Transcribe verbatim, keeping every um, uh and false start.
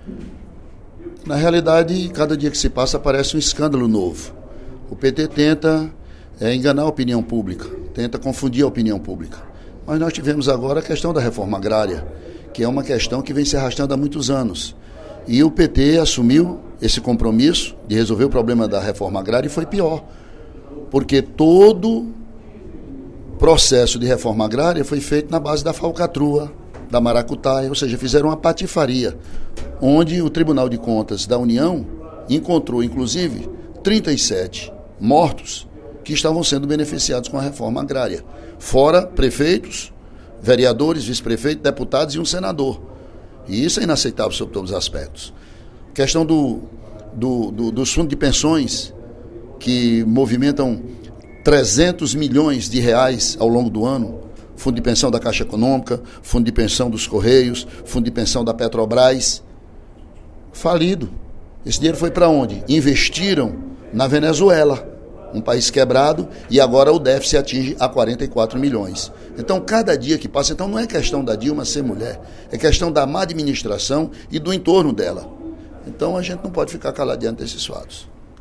Na realidade, cada dia que se passa aparece um escândalo novo. O P T tenta é, enganar a opinião pública, tenta confundir a opinião pública. Mas nós tivemos agora a questão da reforma agrária, que é uma questão que vem se arrastando há muitos anos. E o P T assumiu esse compromisso de resolver o problema da reforma agrária e foi pior, porque todo processo de reforma agrária foi feito na base da falcatrua, da maracutaia, ou seja, fizeram uma patifaria, onde o Tribunal de Contas da União encontrou, inclusive, trinta e sete mortos que estavam sendo beneficiados com a reforma agrária, fora prefeitos, vereadores, vice-prefeitos, deputados e um senador. E isso é inaceitável sob todos os aspectos. Questão do, do, do, dos fundos de pensões, que movimentam trezentos milhões de reais ao longo do ano, fundo de pensão da Caixa Econômica, fundo de pensão dos Correios, fundo de pensão da Petrobras, falido. Esse dinheiro foi para onde? Investiram na Venezuela, um país quebrado, e agora o déficit atinge a quarenta e quatro milhões. Então, cada dia que passa, então não é questão da Dilma ser mulher, é questão da má administração e do entorno dela. Então, a gente não pode ficar calado diante desses fatos.